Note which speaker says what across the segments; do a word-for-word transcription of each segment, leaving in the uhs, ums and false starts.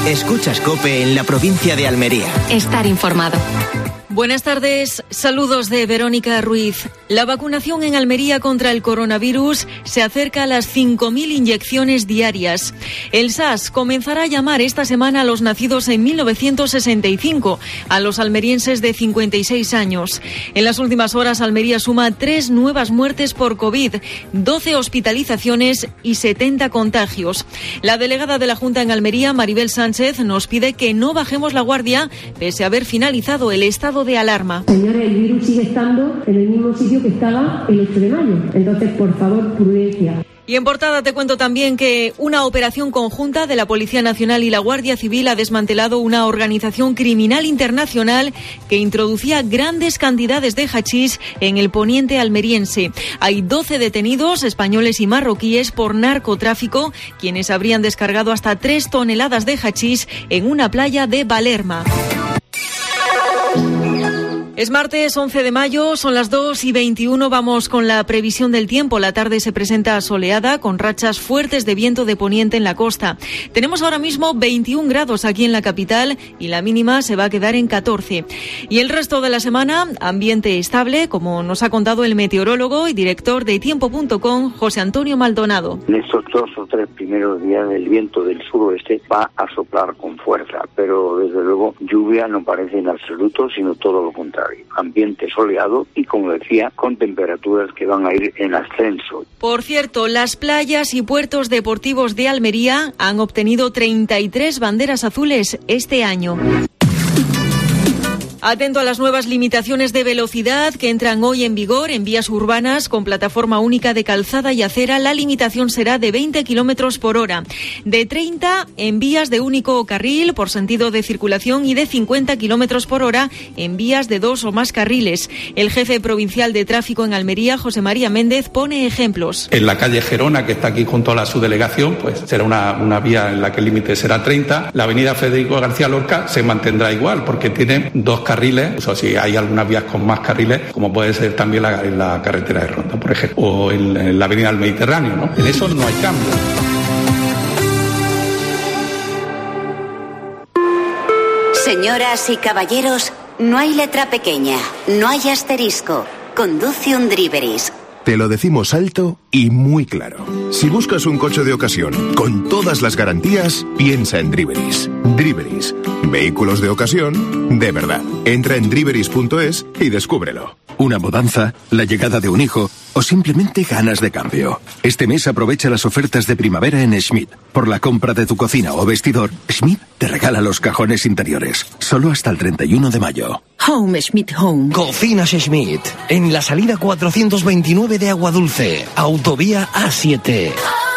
Speaker 1: Escuchas COPE en la provincia de Almería.
Speaker 2: Estar informado.
Speaker 3: Buenas tardes, saludos de Verónica Ruiz. La vacunación en Almería contra el coronavirus se acerca a las cinco mil inyecciones diarias. El S A S comenzará a llamar esta semana a los nacidos en mil novecientos sesenta y cinco, a los almerienses de cincuenta y seis años. En las últimas horas, Almería suma tres nuevas muertes por COVID, doce hospitalizaciones y setenta contagios. La delegada de la Junta en Almería, Maribel Sánchez, nos pide que no bajemos la guardia pese a haber finalizado el estado de alarma.
Speaker 4: Señores, el virus sigue estando en el mismo sitio que estaba el ocho de mayo. Entonces, por favor, prudencia.
Speaker 3: Y en portada te cuento también que una operación conjunta de la Policía Nacional y la Guardia Civil ha desmantelado una organización criminal internacional que introducía grandes cantidades de hachís en el poniente almeriense. Hay doce detenidos, españoles y marroquíes, por narcotráfico, quienes habrían descargado hasta tres toneladas de hachís en una playa de Valerma. Es martes once de mayo, son las dos y veintiuno, vamos con la previsión del tiempo. La tarde se presenta soleada con rachas fuertes de viento de poniente en la costa. Tenemos ahora mismo veintiún grados aquí en la capital y la mínima se va a quedar en catorce. Y el resto de la semana, ambiente estable, como nos ha contado el meteorólogo y director de tiempo punto com, José Antonio Maldonado.
Speaker 5: En estos dos o tres primeros días el viento del suroeste va a soplar con fuerza, pero desde luego lluvia no parece en absoluto, sino todo lo contrario. Ambiente soleado y, como decía, con temperaturas que van a ir en ascenso.
Speaker 3: Por cierto, las playas y puertos deportivos de Almería han obtenido treinta y tres banderas azules este año. Atento a las nuevas limitaciones de velocidad que entran hoy en vigor en vías urbanas con plataforma única de calzada y acera. La limitación será de veinte kilómetros por hora, de treinta en vías de único carril por sentido de circulación y de cincuenta kilómetros por hora en vías de dos o más carriles. El jefe provincial de tráfico en Almería, José María Méndez, pone ejemplos.
Speaker 6: En la calle Gerona, que está aquí junto a la subdelegación, pues será una, una vía en la que el límite será treinta. La avenida Federico García Lorca se mantendrá igual porque tiene dos carriles. carriles, o si hay algunas vías con más carriles, como puede ser también la, en la carretera de Ronda, por ejemplo, o en, en la avenida del Mediterráneo, ¿no? En eso no hay cambio.
Speaker 7: Señoras y caballeros, no hay letra pequeña, no hay asterisco. Conduce un Driveris.
Speaker 8: Te lo decimos alto y muy claro. Si buscas un coche de ocasión con todas las garantías, piensa en Driveris. Driveris. Vehículos de ocasión de verdad. Entra en driveris punto es y descúbrelo.
Speaker 9: Una mudanza, la llegada de un hijo o simplemente ganas de cambio. Este mes aprovecha las ofertas de primavera en Schmidt. Por la compra de tu cocina o vestidor, Schmidt te regala los cajones interiores. Solo hasta el treinta y uno de mayo.
Speaker 10: Home Schmidt Home.
Speaker 11: Cocinas Schmidt. En la salida cuatrocientos veintinueve de Agua Dulce. Autovía A siete.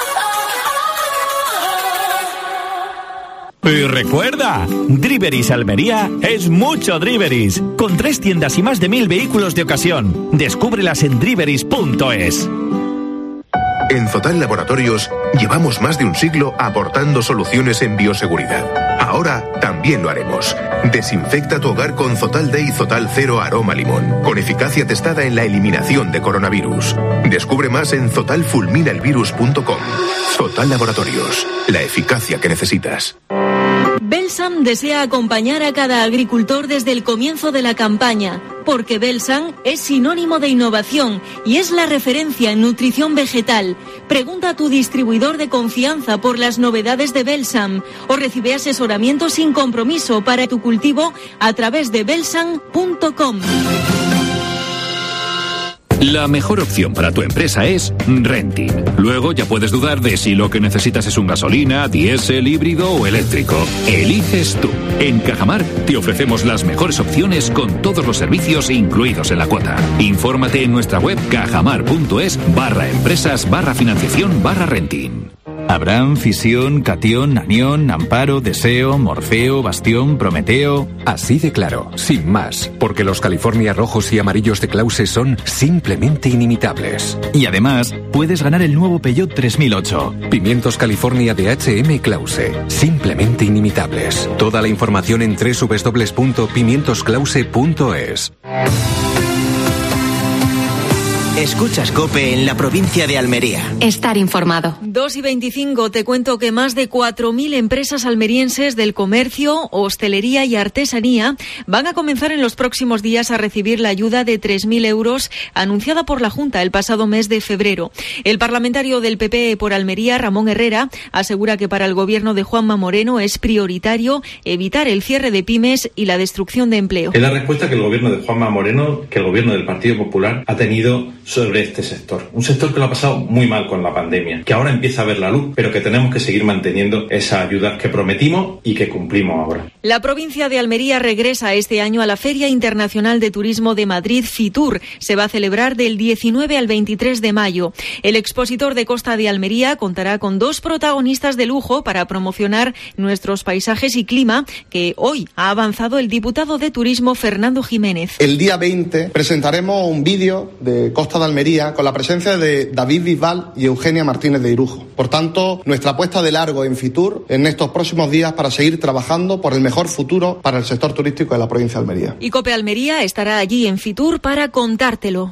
Speaker 12: Y recuerda, Driveris Almería es mucho Driveris, con tres tiendas y más de mil vehículos de ocasión. Descúbrelas en driveris punto es.
Speaker 8: En Zotal Laboratorios llevamos más de un siglo aportando soluciones en bioseguridad. Ahora también lo haremos. Desinfecta tu hogar con Zotal Day Zotal Cero Aroma Limón, con eficacia testada en la eliminación de coronavirus. Descubre más en zotal fulmina el virus punto com. Zotal Laboratorios, la eficacia que necesitas.
Speaker 3: Belsam desea acompañar a cada agricultor desde el comienzo de la campaña, porque Belsam es sinónimo de innovación y es la referencia en nutrición vegetal. Pregunta a tu distribuidor de confianza por las novedades de Belsam o recibe asesoramiento sin compromiso para tu cultivo a través de belsam punto com.
Speaker 13: La mejor opción para tu empresa es Renting. Luego ya puedes dudar de si lo que necesitas es un gasolina, diésel, híbrido o eléctrico. Eliges tú. En Cajamar te ofrecemos las mejores opciones con todos los servicios incluidos en la cuota. Infórmate en nuestra web cajamar punto es barra empresas barra financiación barra renting.
Speaker 14: Abraham, Fisión, Catión, Anión, Amparo, Deseo, Morfeo, Bastión, Prometeo...
Speaker 15: Así de claro, sin más, porque los California rojos y amarillos de Clause son simplemente inimitables.
Speaker 14: Y además, puedes ganar el nuevo Peugeot tres mil ocho.
Speaker 15: Pimientos California de H M Clause, simplemente inimitables. Toda la información en doble u doble u doble u punto pimientos clause punto es.
Speaker 1: Escuchas COPE en la provincia de Almería.
Speaker 2: Estar informado.
Speaker 3: dos y veinticinco, te cuento que más de cuatro mil empresas almerienses del comercio, hostelería y artesanía van a comenzar en los próximos días a recibir la ayuda de tres mil euros anunciada por la Junta el pasado mes de febrero. El parlamentario del P P por Almería, Ramón Herrera, asegura que para el gobierno de Juanma Moreno es prioritario evitar el cierre de pymes y la destrucción de empleo.
Speaker 10: Es la respuesta que el gobierno de Juanma Moreno, que el gobierno del Partido Popular ha tenido sobre este sector. Un sector que lo ha pasado muy mal con la pandemia, que ahora empieza a ver la luz, pero que tenemos que seguir manteniendo esas ayudas que prometimos y que cumplimos ahora.
Speaker 3: La provincia de Almería regresa este año a la Feria Internacional de Turismo de Madrid, Fitur. Se va a celebrar del diecinueve al veintitrés de mayo. El expositor de Costa de Almería contará con dos protagonistas de lujo para promocionar nuestros paisajes y clima, que hoy ha avanzado el diputado de Turismo Fernando Jiménez.
Speaker 16: El día veinte presentaremos un vídeo de Costa de Almería con la presencia de David Bisbal y Eugenia Martínez de Irujo. Por tanto, nuestra apuesta de largo en Fitur en estos próximos días para seguir trabajando por el mejor futuro para el sector turístico de la provincia de Almería.
Speaker 3: Y COPE Almería estará allí en Fitur para contártelo.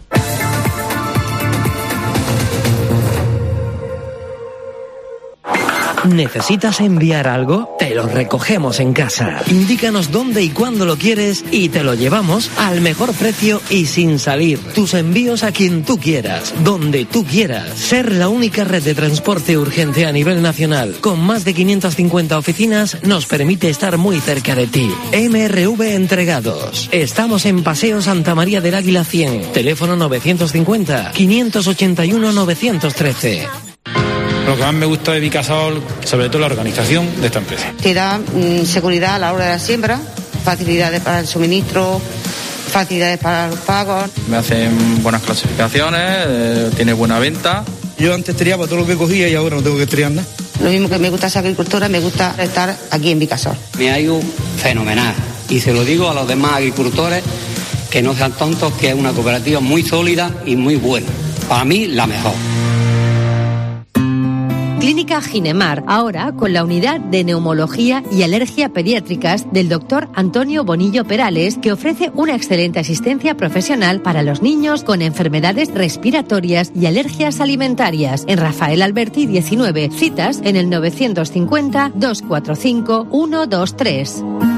Speaker 11: ¿Necesitas enviar algo? Te lo recogemos en casa. Indícanos dónde y cuándo lo quieres y te lo llevamos al mejor precio y sin salir. Tus envíos a quien tú quieras, donde tú quieras. Ser la única red de transporte urgente a nivel nacional, con más de quinientas cincuenta oficinas, nos permite estar muy cerca de ti. M R V Entregados. Estamos en Paseo Santa María del Águila cien. Teléfono novecientos cincuenta, quinientos ochenta y uno, novecientos trece.
Speaker 17: Lo que más me gusta de Vicasol, sobre todo la organización de esta empresa.
Speaker 18: Te da mmm, seguridad a la hora de la siembra, facilidades para el suministro, facilidades para los pagos.
Speaker 17: Me hacen buenas clasificaciones, eh, tiene buena venta. Yo antes triaba todo lo que cogía y ahora no tengo que triar nada.
Speaker 18: Lo mismo que me gusta esa agricultura, me gusta estar aquí en Vicasol.
Speaker 19: Me ha ido fenomenal y se lo digo a los demás agricultores que no sean tontos, que es una cooperativa muy sólida y muy buena. Para mí, la mejor.
Speaker 20: Clínica Ginemar, ahora con la unidad de neumología y alergia pediátricas del doctor Antonio Bonillo Perales, que ofrece una excelente asistencia profesional para los niños con enfermedades respiratorias y alergias alimentarias. En Rafael Alberti diecinueve, citas en el novecientos cincuenta, doscientos cuarenta y cinco, ciento veintitrés.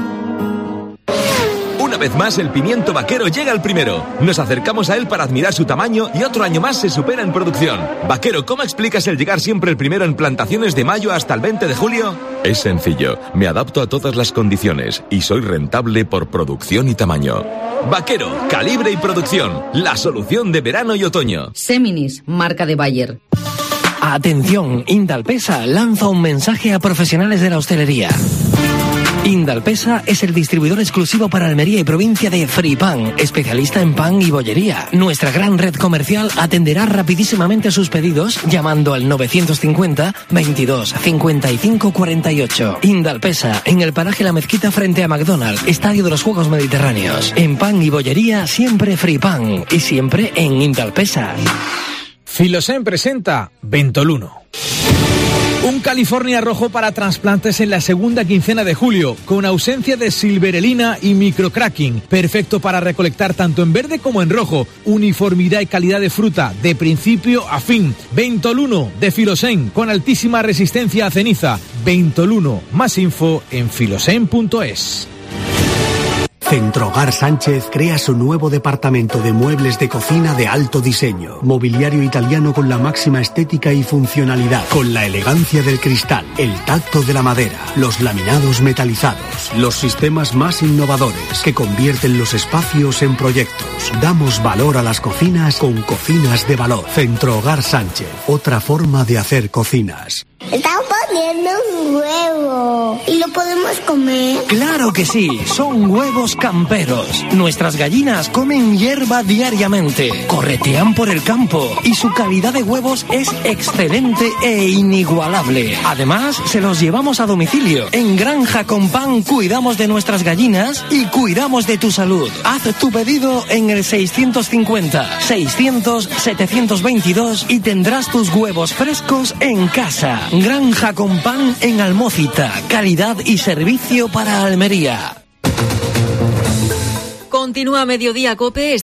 Speaker 21: Una vez más, el pimiento vaquero llega al primero. Nos acercamos a él para admirar su tamaño y otro año más se supera en producción. Vaquero, ¿cómo explicas el llegar siempre el primero en plantaciones de mayo hasta el veinte de julio?
Speaker 22: Es sencillo, me adapto a todas las condiciones y soy rentable por producción y tamaño.
Speaker 21: Vaquero, calibre y producción, la solución de verano y otoño.
Speaker 20: Seminis, marca de Bayer.
Speaker 11: Atención, Indalpesa lanza un mensaje a profesionales de la hostelería. Indalpesa es el distribuidor exclusivo para Almería y provincia de Fripan, especialista en pan y bollería. Nuestra gran red comercial atenderá rapidísimamente sus pedidos llamando al novecientos cincuenta, veintidós, cincuenta y cinco, cuarenta y ocho. Indalpesa, en el paraje La Mezquita frente a McDonald's, Estadio de los Juegos Mediterráneos. En pan y bollería, siempre Fripan y siempre en Indalpesa.
Speaker 23: Filosen presenta Ventoluno. Un California rojo para trasplantes en la segunda quincena de julio, con ausencia de silverelina y microcracking. Perfecto para recolectar tanto en verde como en rojo. Uniformidad y calidad de fruta, de principio a fin. Ventoluno de Filosen, con altísima resistencia a ceniza. Ventoluno. Más info en filosen punto es.
Speaker 24: Centrohogar Sánchez crea su nuevo departamento de muebles de cocina de alto diseño, mobiliario italiano con la máxima estética y funcionalidad, con la elegancia del cristal, el tacto de la madera, los laminados metalizados, los sistemas más innovadores que convierten los espacios en proyectos. Damos valor a las cocinas con cocinas de valor. Centrohogar Sánchez, otra forma de hacer cocinas.
Speaker 25: Estamos poniendo un huevo y lo podemos comer.
Speaker 11: ¡Claro que sí! Son huevos camperos. Nuestras gallinas comen hierba diariamente, corretean por el campo y su calidad de huevos es excelente e inigualable. Además, se los llevamos a domicilio. En Granja con Pan cuidamos de nuestras gallinas y cuidamos de tu salud. Haz tu pedido en el seiscientos cincuenta, seiscientos, setecientos veintidós y tendrás tus huevos frescos en casa. Granja con Pan en Almócita. Calidad y servicio para Almería.
Speaker 3: Continúa Mediodía COPE.